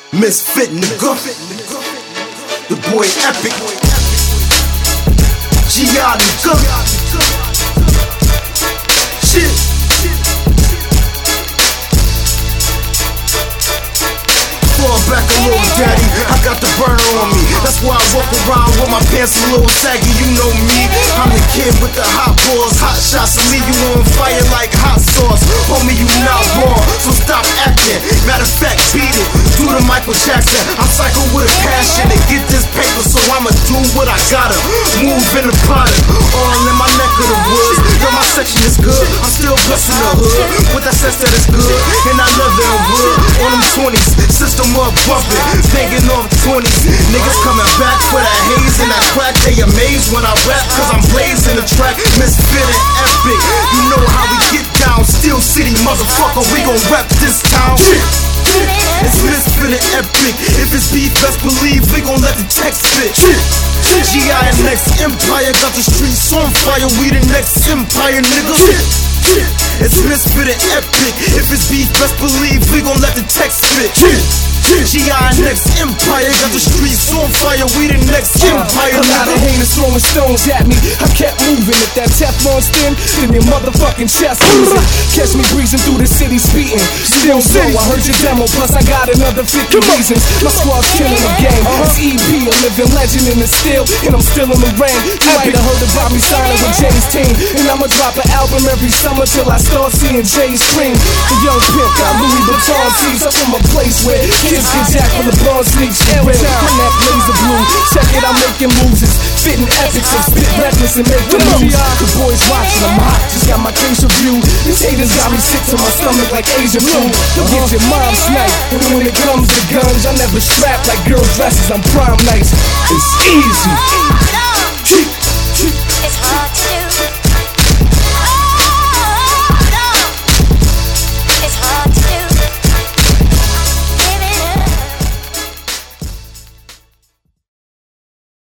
Misfit nigga, the boy Epic, G.I. nigga, shit. Fall back a little, daddy, I got the burner on me. That's why I walk around with my pants a little saggy, you know me. I'm the kid with the hot balls, hot shots to leave you on fire like hot sauce. Homie, you not wrong, so stop acting. Matter of fact, beat it, do the Michael Jackson. I'm psycho with a passion to get this paper, so I'ma do what I gotta. Move in the product, all in my neck of the woods. Yo, my section is good, I'm still bustin' the hood with that sense that it's good, and I love it in wood. On them 20s, system up bumping, banging off 20s. Niggas coming back for that haze and that crack. They amazed when I rap, cause I'm blazing the track. Misfit and Epic, you know how we get down. Steel City, motherfucker, we gon' rep this town. It's Misfit and Epic. If it's beef, best believe we gon' let the text spit. G.I. and next Empire got the streets on fire. We the next empire, nigga. It's Misfit and Epic. If it's beef, best believe we gon' let the text spit. G.I. next Empire got the streets on fire. We the next empire. A lot of haters throwing stones at me. I kept moving. If that Teflon's thin, then your motherfucking chest losing. Catch me breezing through the city speeding. Still so I heard your demo, plus I got another 50 reasons. My squad's killing the game. It's EP, a living legend in the steel, and I'm still in the rain. You might have heard about me signing with Jay's team, and I'ma drop an album every summer till I start seeing Jay scream. The young pimp got Louis Vuitton tees. I'm from a place where kids get jacked for LeBron sneaks. When that blazer blue, check it, I'm making moves. It's fitting epics of spit reckless and make the moves. The boys watching, I'm hot, just got my case review. These haters got me sick to my stomach like Asian flu. You'll get your mom sniped, and when it comes to guns, I never strap like girl dresses. I'm prime nice. It's easy. It's hard to do.